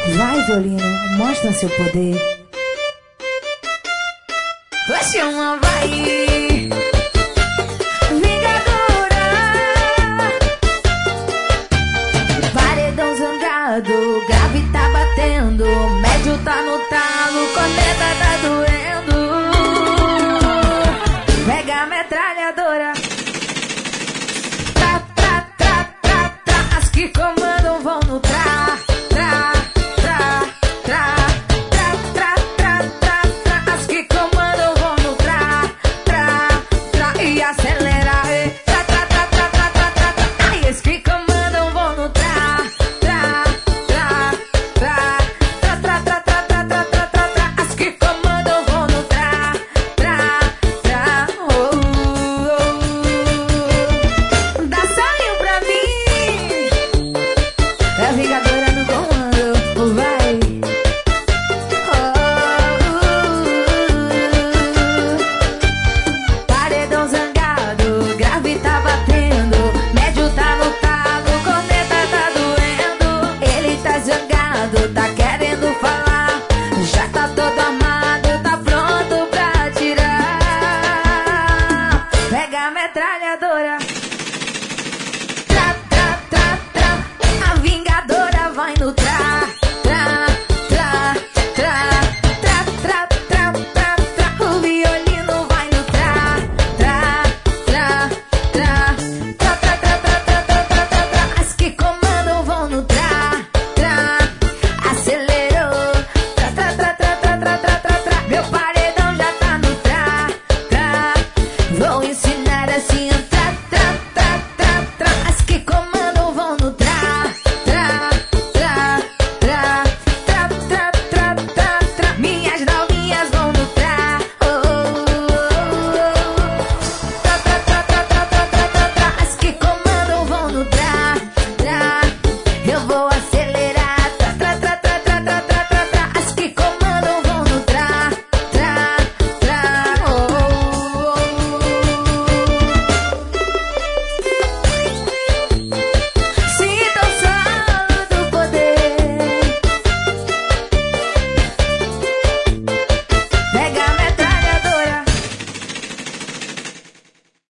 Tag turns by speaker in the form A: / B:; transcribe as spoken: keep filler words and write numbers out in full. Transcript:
A: Vai, violino, mostra seu poder.
B: Vai chamar, vai. Vingadora. Paredão zangado, grave tá batendo, médio tá no talo, corneta tá doendo. Pega a metralhadora. Tra, tra, tra, tra, tra. As que comandam vão no tra.